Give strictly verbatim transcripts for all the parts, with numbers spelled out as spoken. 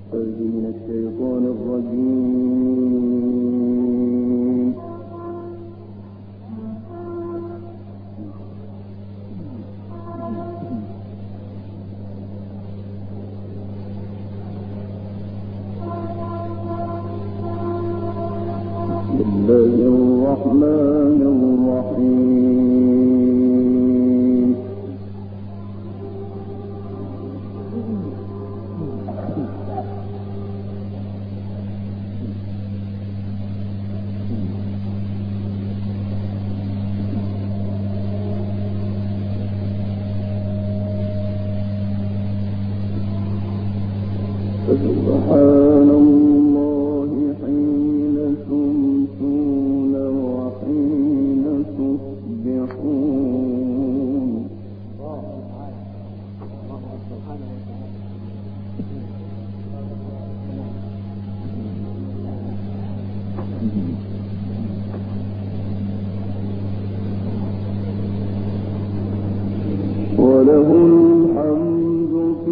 سبحان الله حين تمسون وحين تصبحون. وله الحمد في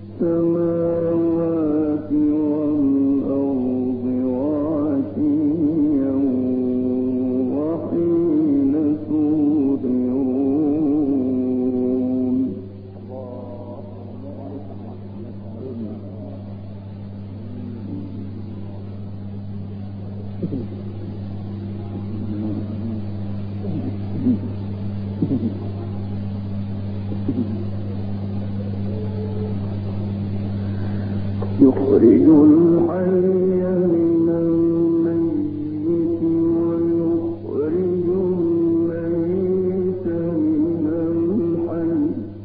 السماوات والأرض وعشيا وحين تظهرون. يخرج الحي من الميت ويخرج الميت من الحي.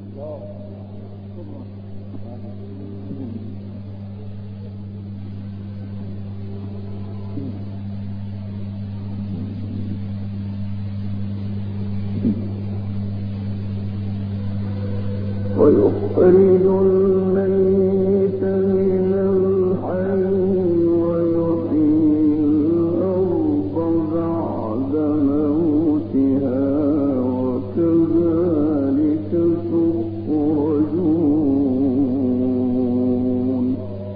ويخرج الميت من الحي ويحيي الأرض بعد موتها وكذلك تخرجون.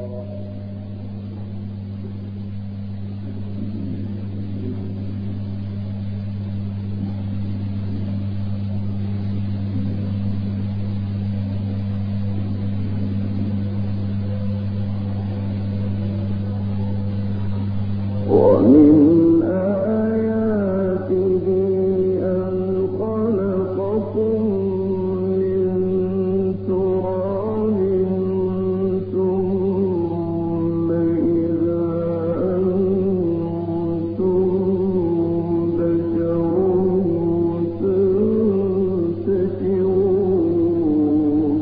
ومن آياته أن خلقكم من تراب ثم إذا أنتم بشر تنتشرون.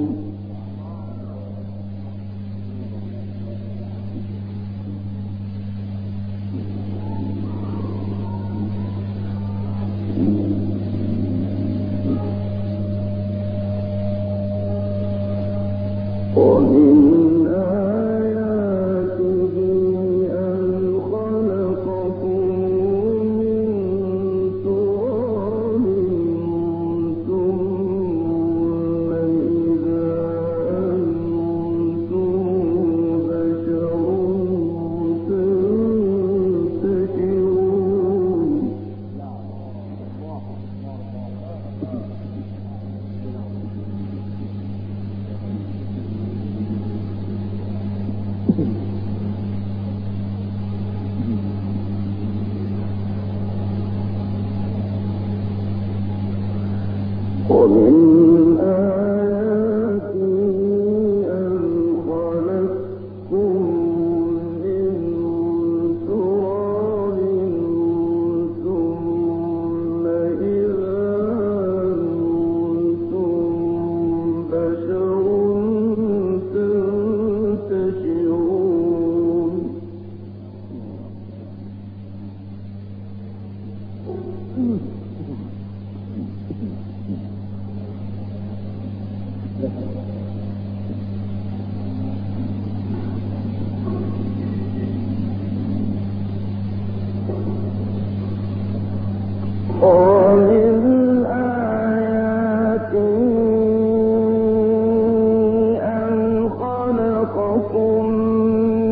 ومن آياته أن خلقكم من تراب ثم إذا أنتم بشر تنتشرون. ومن آياته أن خلقكم من تراب ثم إذا أنتم بشر تنتشرون. ومن آياته أن خلقكم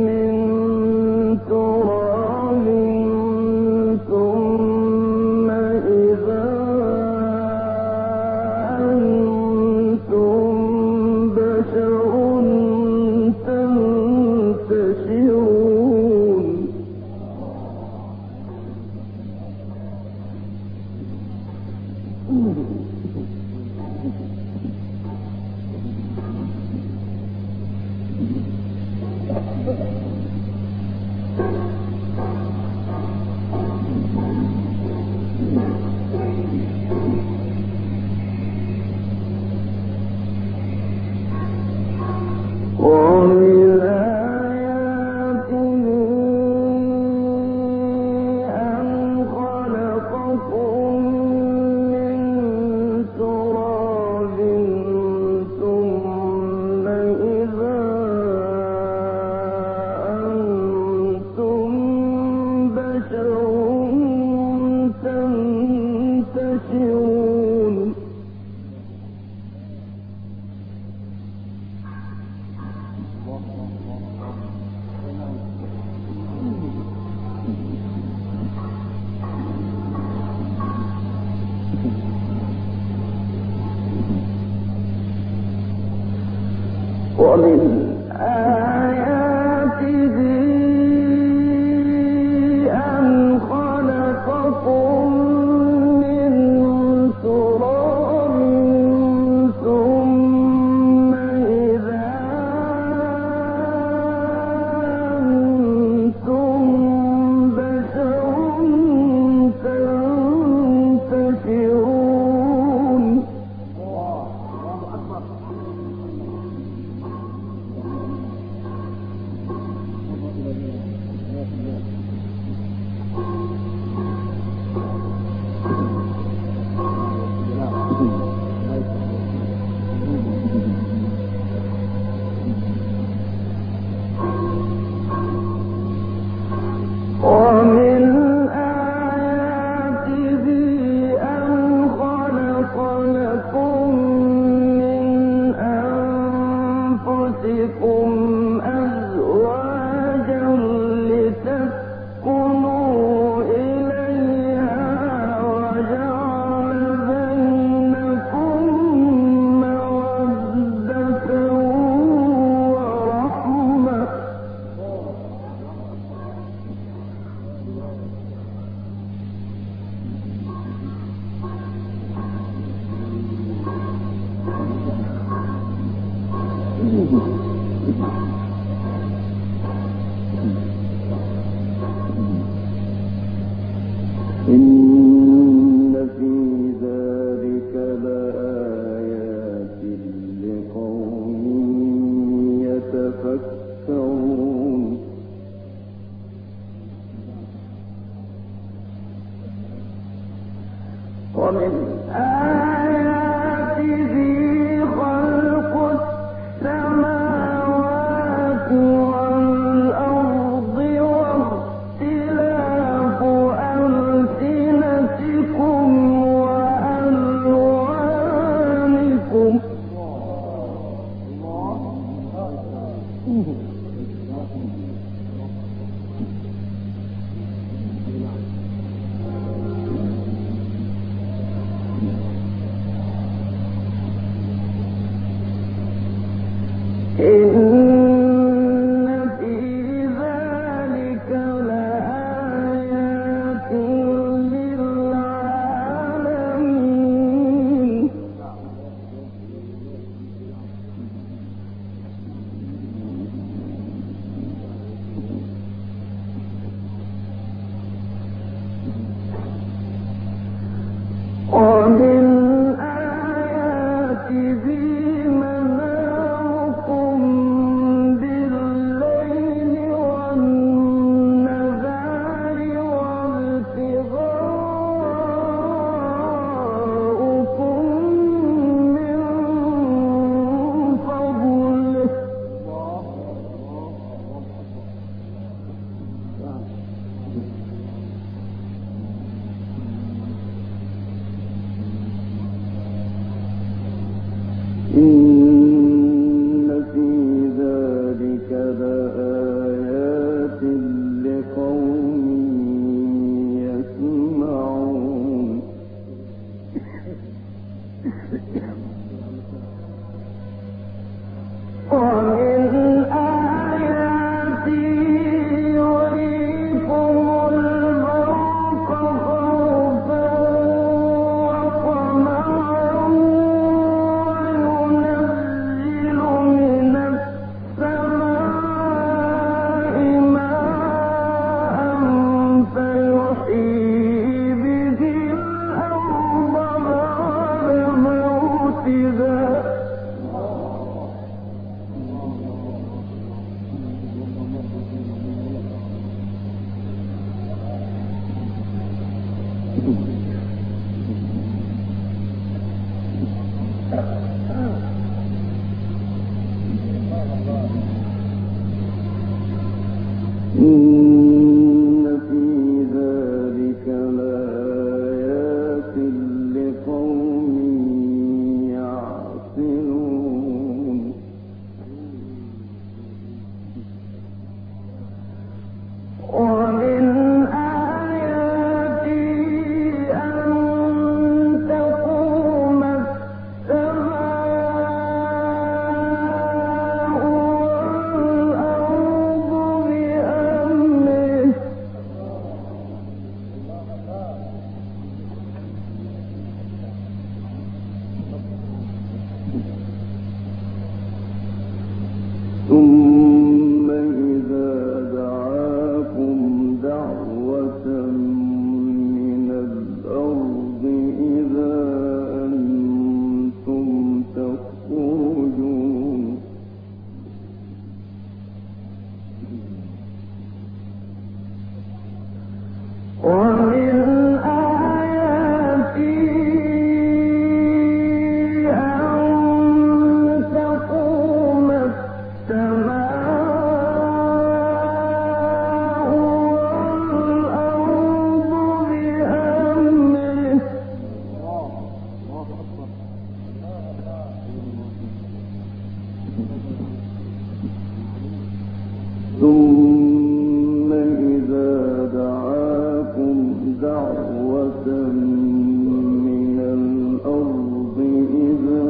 ثم إذا دعاكم دعوة من الأرض إذا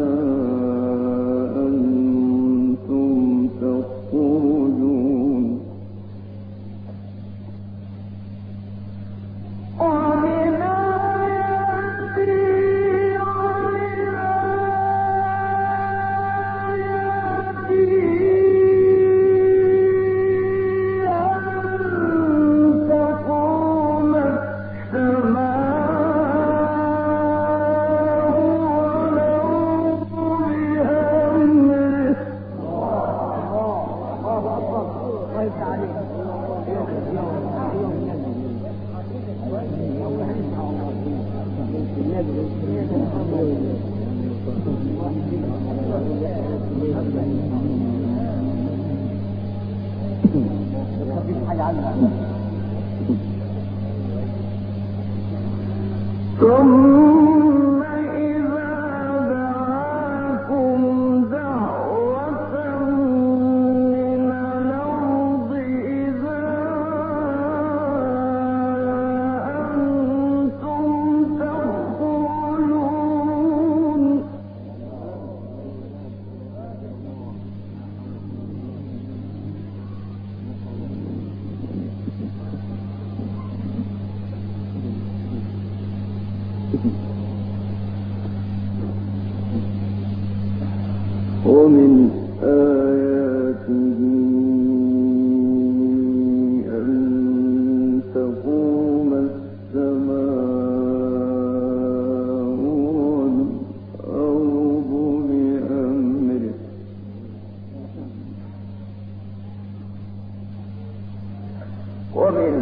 أنتم تخرجون ومن ثم إذا دعاكم دعوة من الأرض إذا أنتم تخرجون ومن آياته أن تقوم السماء والأرض بأمره ومن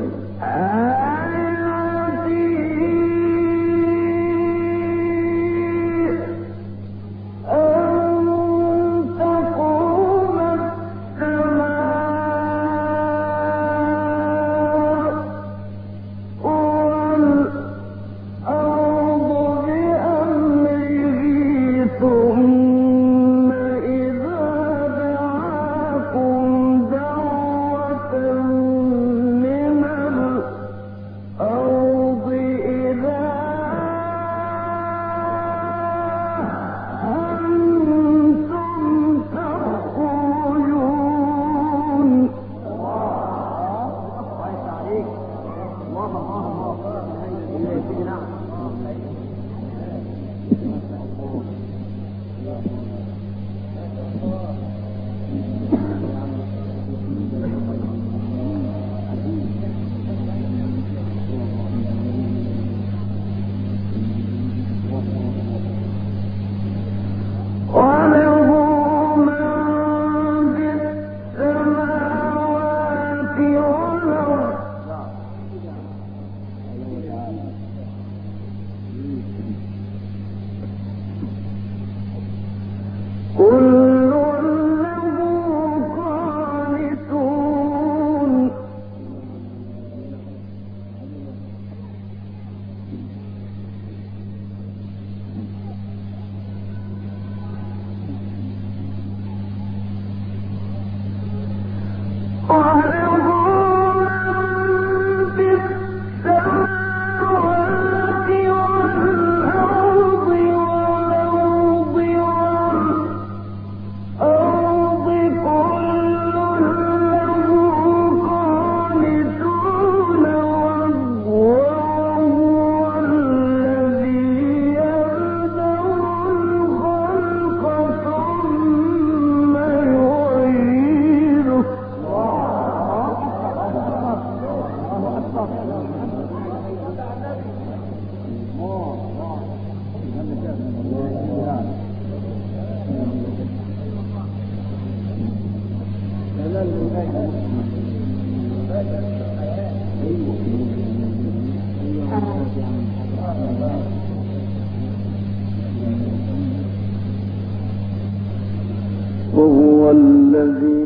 وهو الذي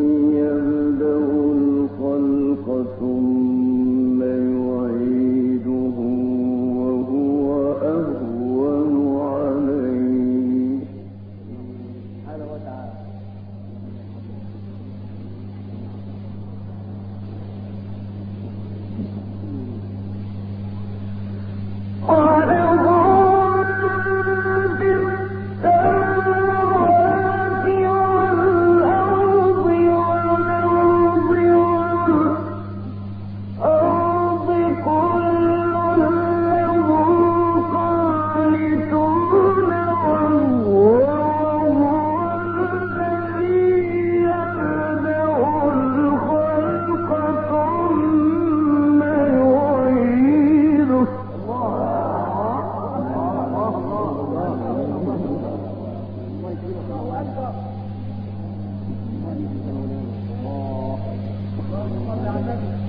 يبدأ الخلق ثم يعيده وهو أهون عليه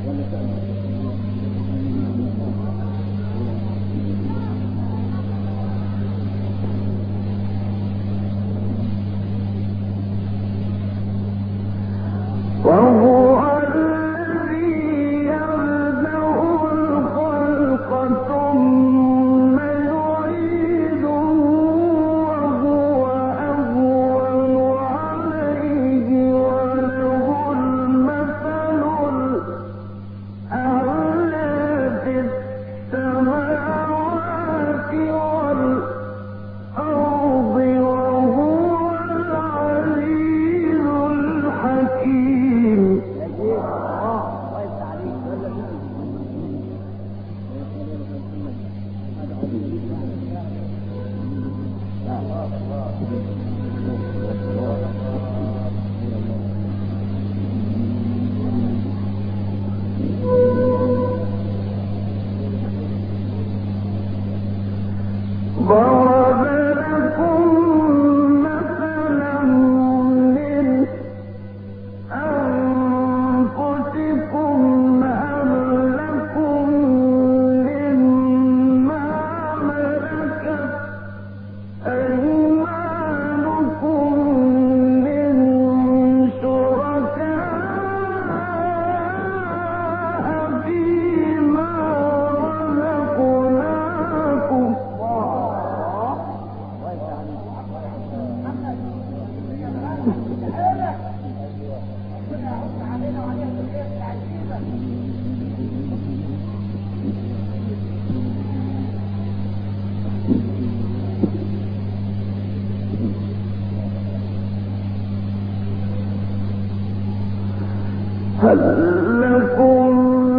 هل لكم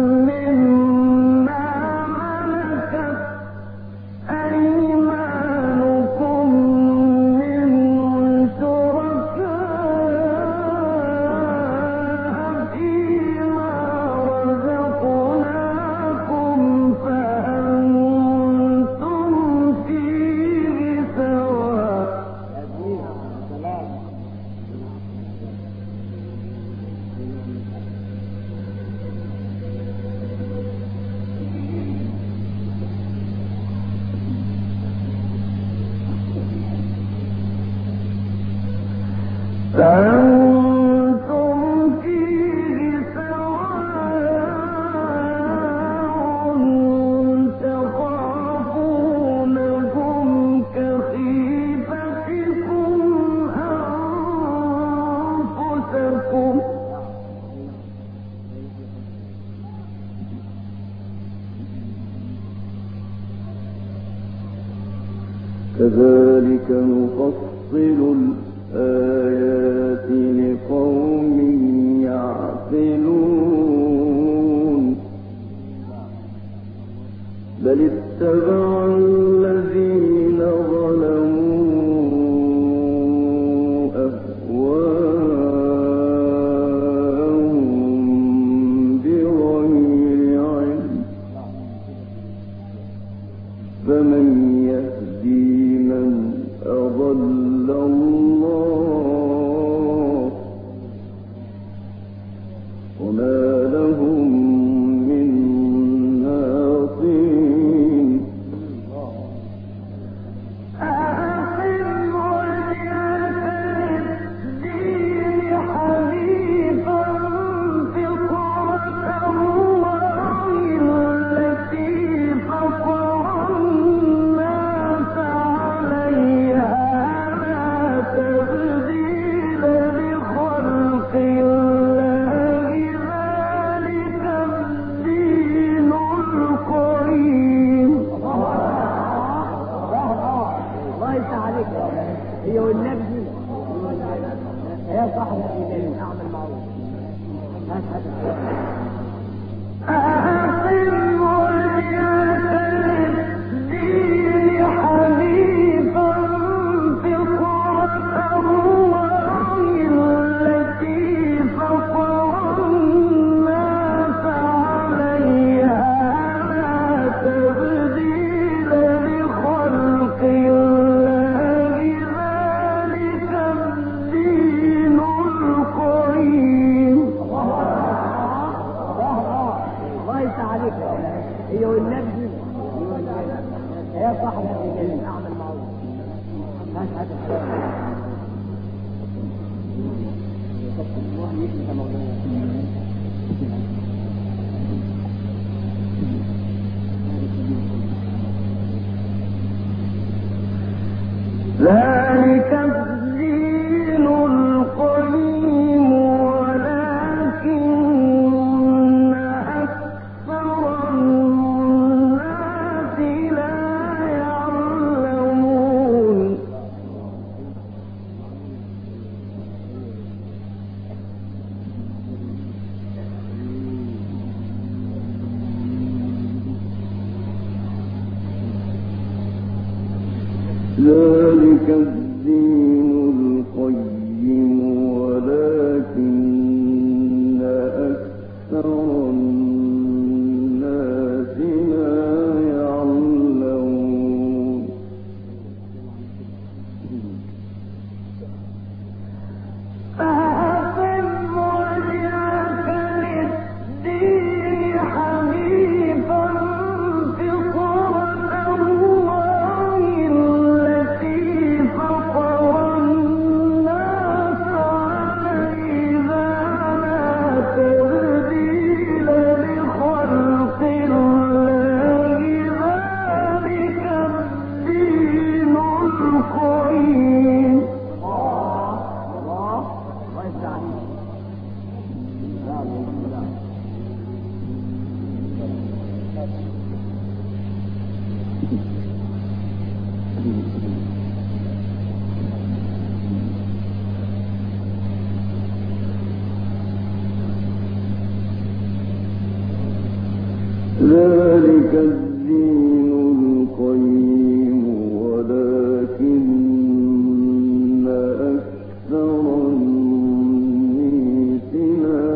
مما ملكت أيمانكم من شركاء فيما رزقناكم فأنتم فيه سواء. فأنتم فيه سواء تخافونهم كخيفتكم أنفسكم كذلك نفصل الآيات لقوم يعقلون بل اتبع الذين ظلموا أهواءهم بغير علم فمن يهدي من أضل الله وما لهم من ناصرين. أقم وجهك للدين حنيفا فطرة الله التي فطر الناس عليها لا تبديل لخلق الله ذلك الدين القيم. الله يفتح عليك. هي والنبي يا صاحبي اعمل معروف. أقم وجهك للدين حنيفا فطرة الله التي فطر الناس عليها لا تبديل لخلق الله ذلك الدين القيم. العلم اعمل معروف ماشي هذا الحلال الله يكفي مولانا ذلك الدين القيم ولكن أكثر الناس لا يعلمون ذلك الدين القيم ولكن أكثر الناس لا يعلمون فأقم وجهك للدين حنيفا فطرة الله التي فطر الناس عليها لا تبديل لخلق الله ذلك الدين القيم الله يفتح عليك لا لا ذلك الدين القيم ولكن أكثر الناس لا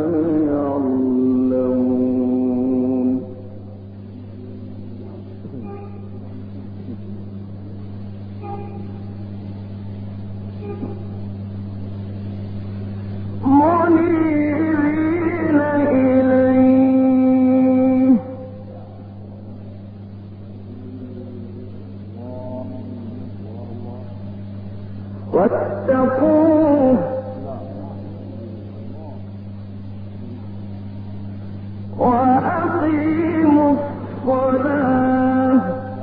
يعلمون منيبين إليه واتقوه وأقيموا الصلاة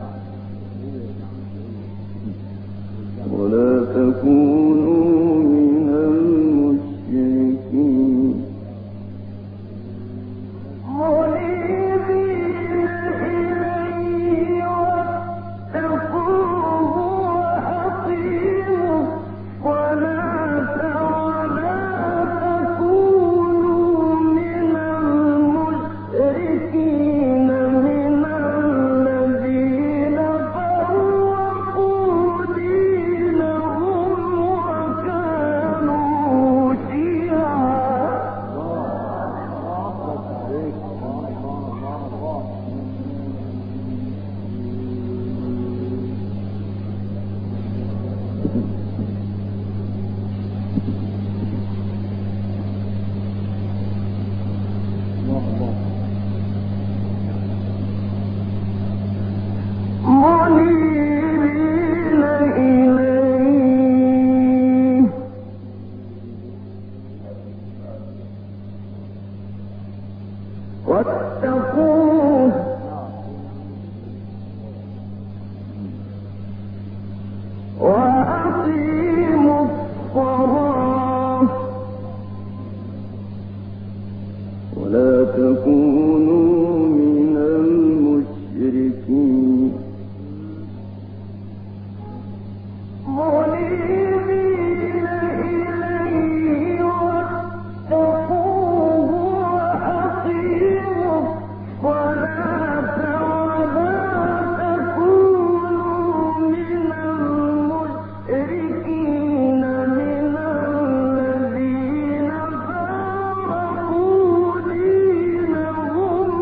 ولا تكونوا من المشركين منيبين إليه واتقوه وأقيموا الصلاة ولا تكونوا من المشركين من الذين فرقوا دينهم وكانوا شيعا منيبين إليه واتقوه وأقيموا الصلاة ولا تكونوا من المشركين منيبين إليه واتقوه وأقيموا الصلاة ولا تكونوا من المشركين من الذين فرقوا دينهم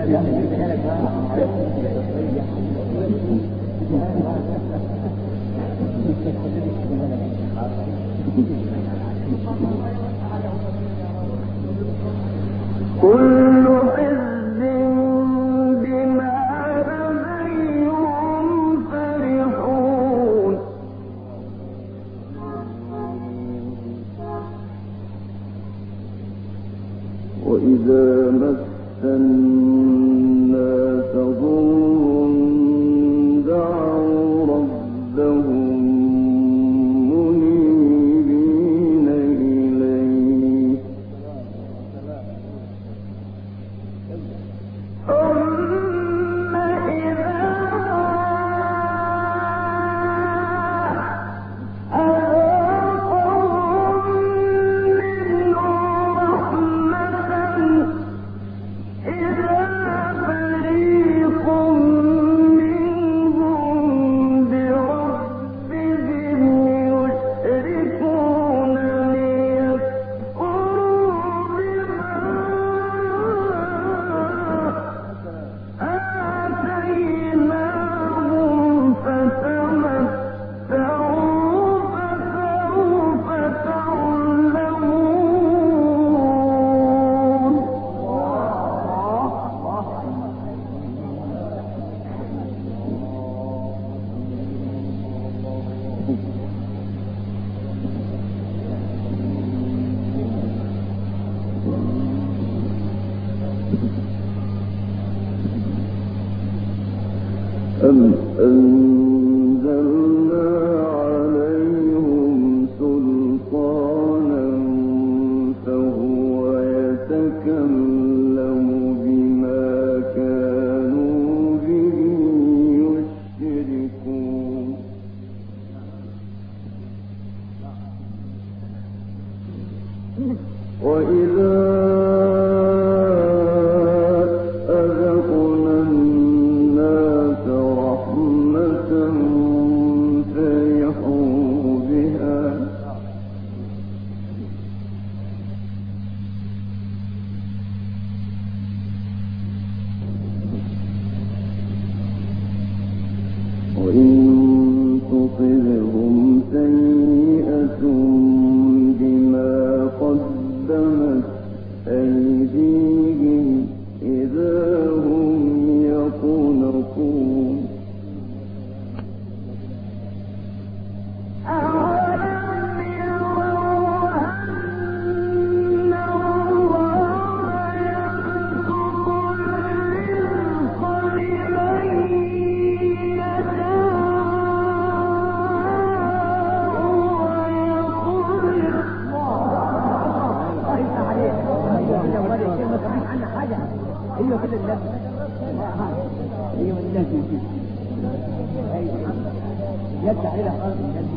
كل حزب بما لديهم فرحون وإذا مس الناس ضر دعوا ربهم منيبين إليه ثم إذا أذاقهم منه رحمة إذا فريق منهم بربهم يشركون ليكفروا بما آتيناهم فتمتعوا فسوف تعلمون أم أنزلنا عليهم سلطانا فهو يتكلم بما كانوا به يشركون وإذا أذقنا الناس رحمة فرحوا بها وإن تصبهم سيئة بما قدمت أيديهم إذا هم يقنطون أولم يروا أن الله يبسط الرزق لمن يشاء ويقدر ايوه كده النبي ايوه النبي يفتح الى قلب النبي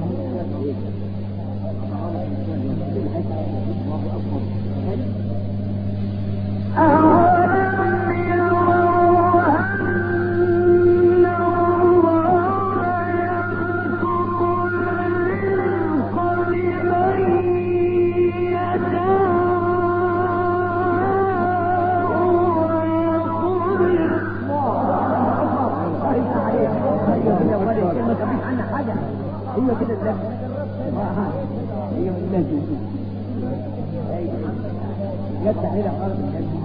أولم يروا أن الله يبسط الرزق لمن يشاء ايوه كده النبي ايوه النبي يفتح الى قلب النبي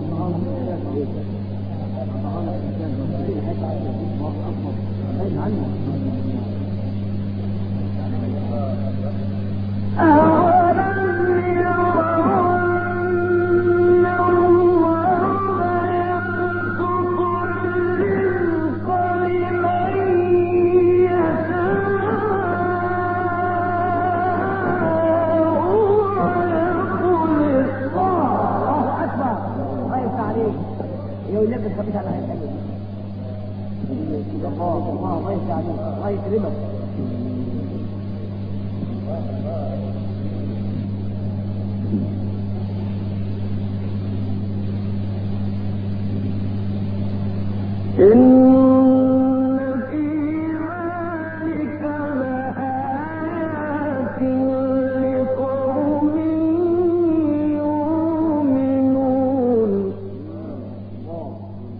الله يفتح عليك الله يكرمك إن في ذلك لآيات لقوم يؤمنون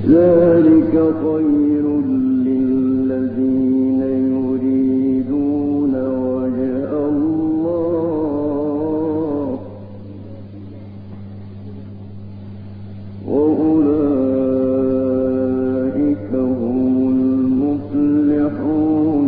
ذلك خير للذين يريدون وجه الله وأولئك هم المفلحون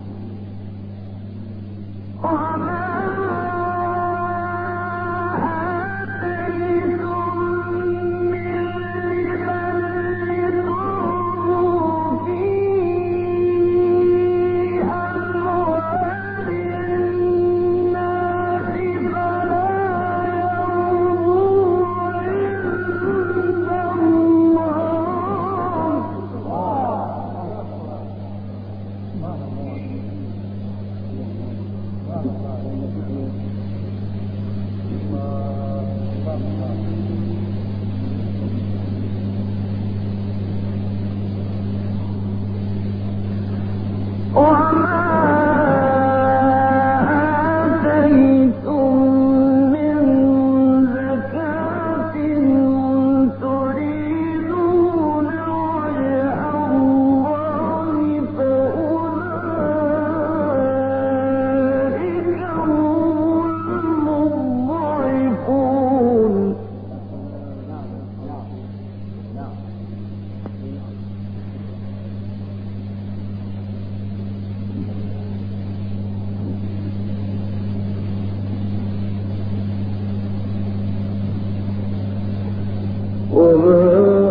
وما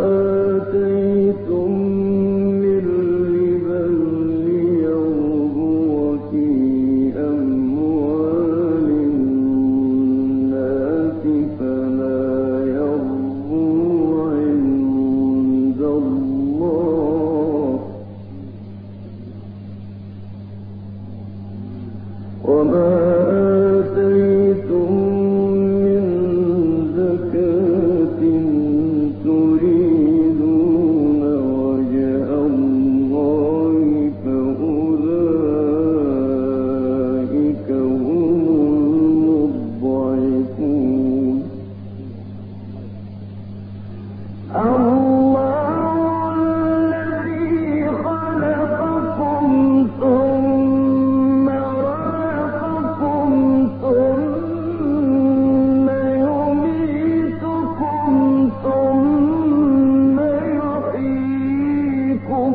آتيتم من ربا ليربو في أموال الناس فلا يربو عند الله وما آتيتم من زكاة تريدون وجه الله فأولئك هم المضعفون الله الذي خلقكم ثم رزقكم ثم يميتكم ثم يحييكم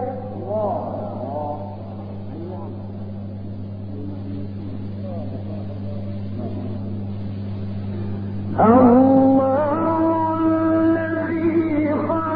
الله الذي خلق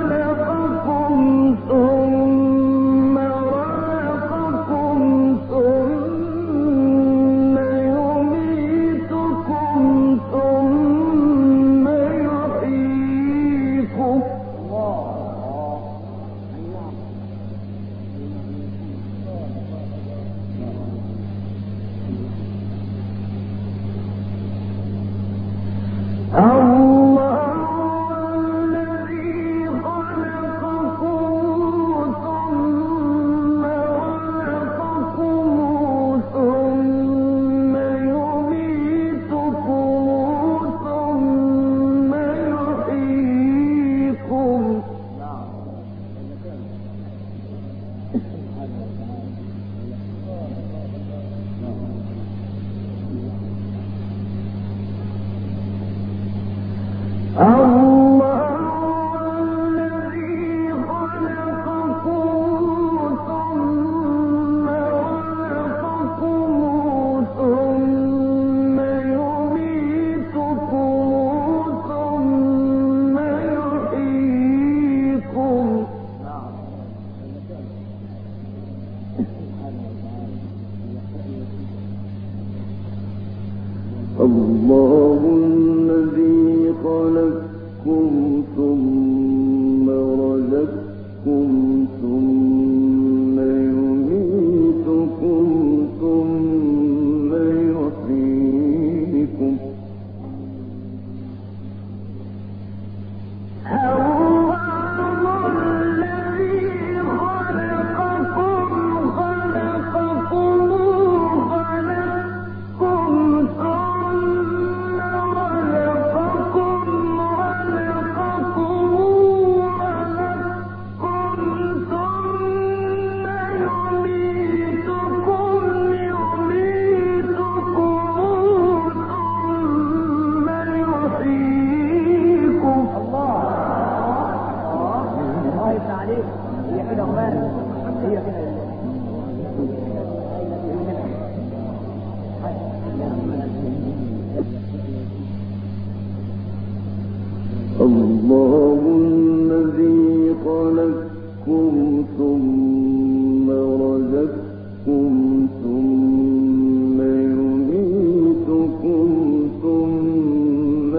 الله الذي خلقكم ثم رزقكم ثم يميتكم ثم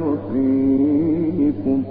يحييكم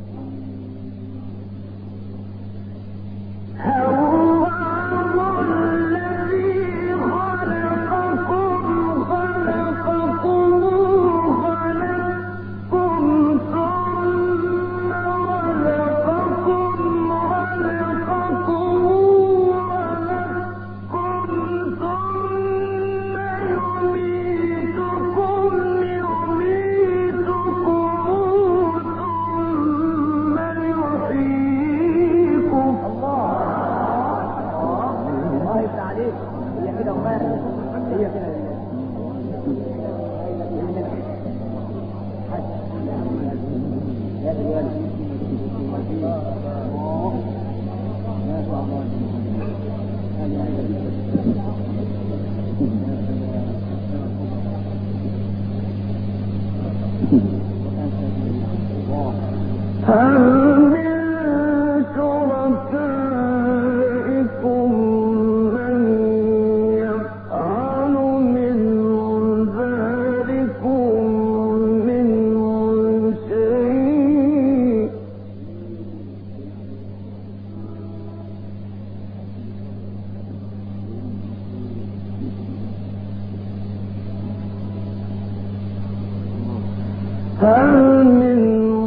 هل من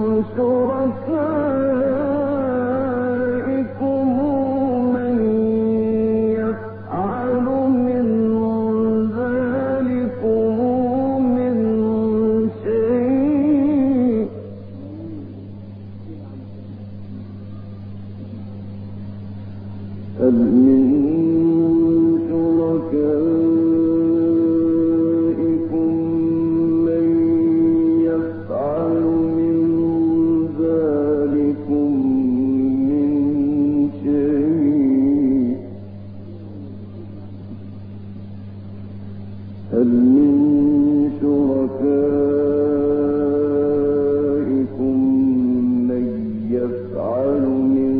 شركائكم من يفعل من ذلكم من شيء هل من شركائكم من يفعل من ذلكم من شيء هل من شركائكم من يفعل من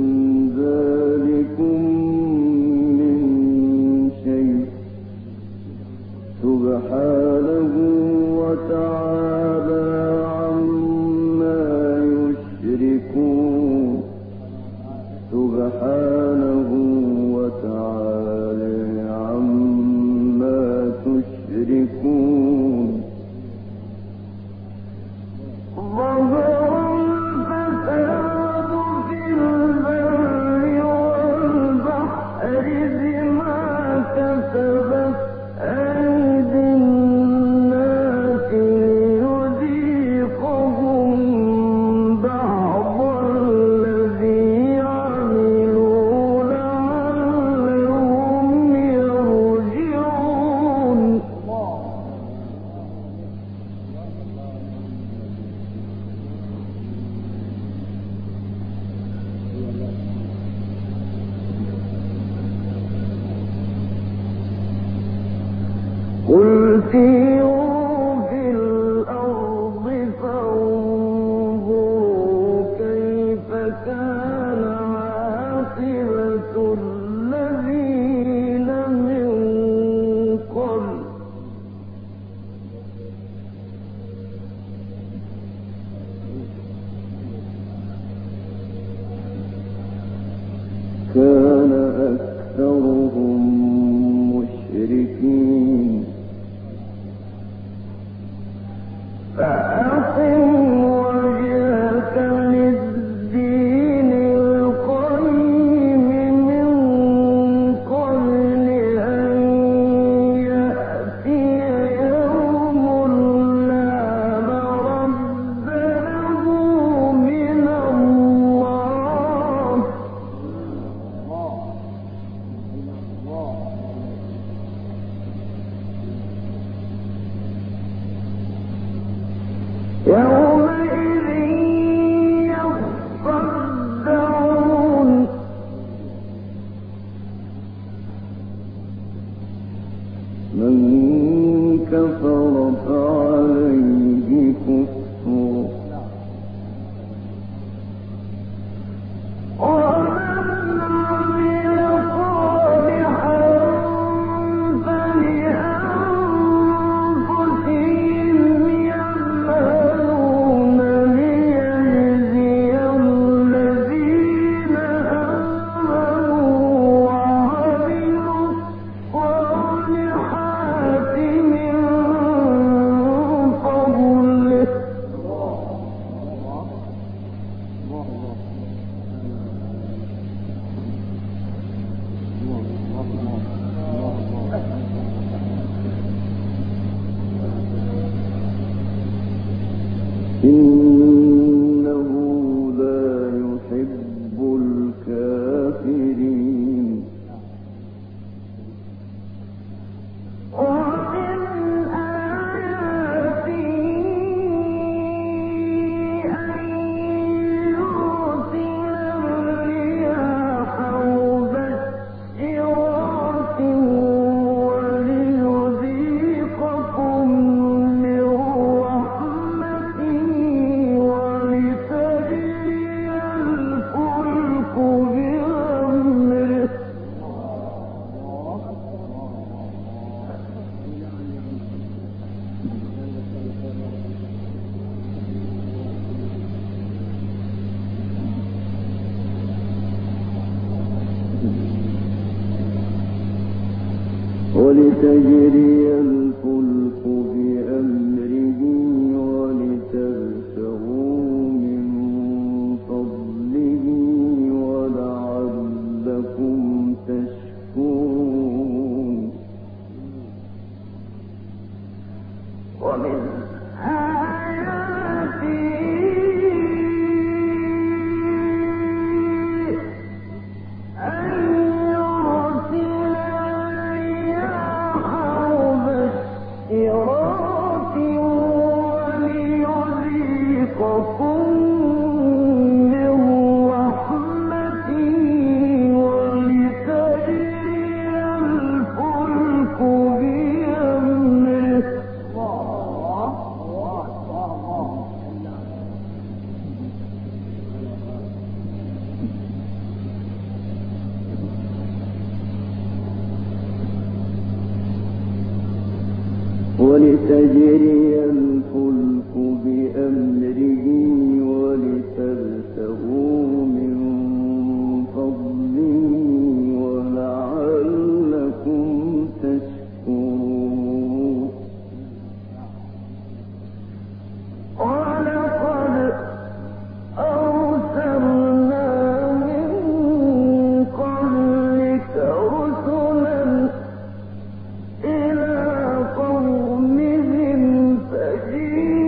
ذلكم من شيء سبحانه وتعالى عما يشركون سبحانه وتعالى عما تشركون ظهر الفساد في البر والبحر بما كسبت أيدي الناس ليذيقهم بعض الذي عملوا لعلهم يرجعون قل سيروا في الأرض فانظروا كيف كان عاقبة الذين من قبل كان أكثرهم مشركين فأقم وجهك للدين القيم من قبل أن يأتي يوم لا مرد له من الله ولتجري الفلك بأمره ولتبتغوا من فضله ولعلكم تشكرون ومن ولتجري الفلك بأمره ولتبتغوا من فضله ولعلكم تشكرون ولقد أرسلنا من قبلك رسلا إلى قومهم فجيء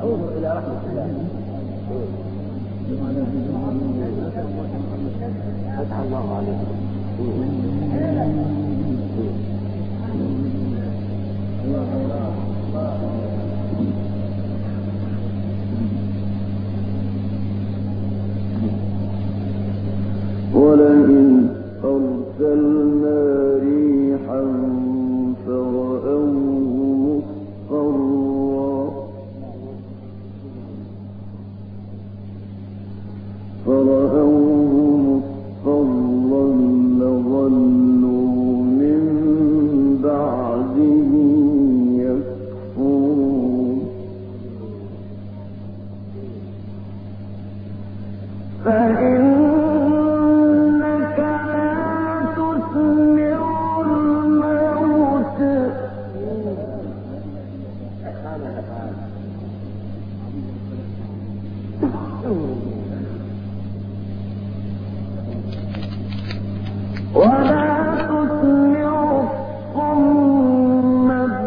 انظر إلى رحمة الله. فتح الله عليكم. ولئن أرسلنا ريحا فرأوه مصفرا فرأوه مصفرا لظلوا من بعده يكفرون فإن ولا تسمع الصم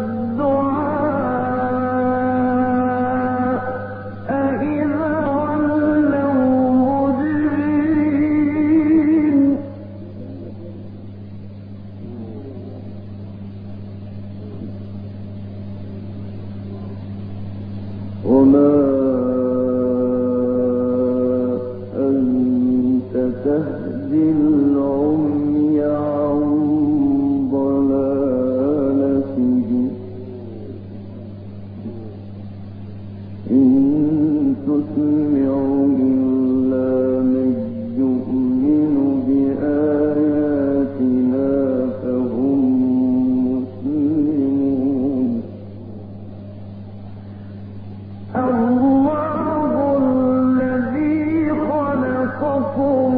الدعاء إذا ولوا مدبرين وما أنت تهدي العمي عن ضلالته إن تسمع إلا من يؤمن بآياتنا فهم مسلمون الله الذي خلقكم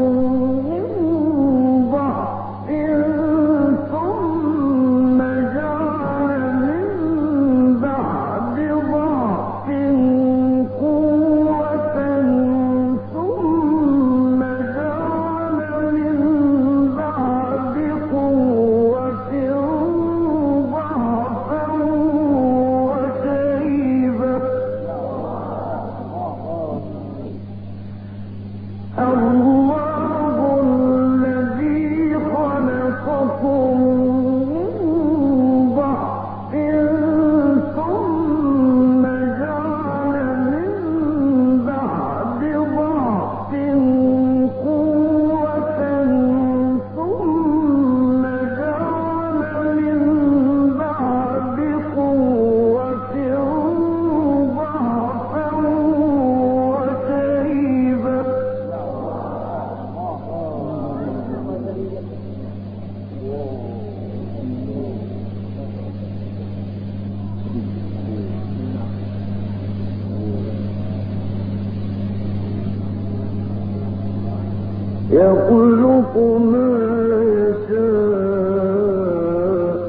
يخلق ما يشاء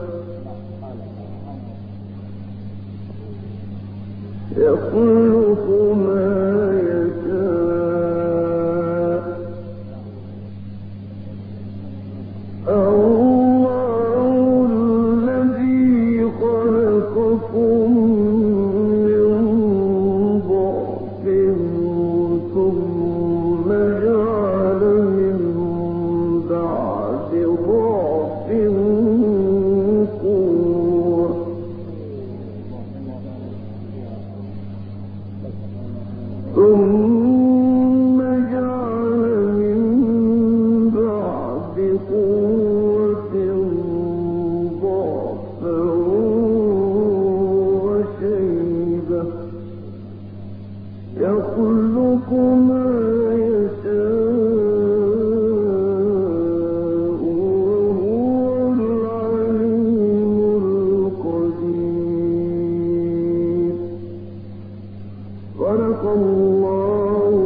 يخلق ما يشاء الله الذي خلقكم من ضعف ثم جعل من بعد ضعف قوة ثم جعل من بعد قوة ضعفا وشيبة يخلق ما يشاء وهو العليم القدير صدق الله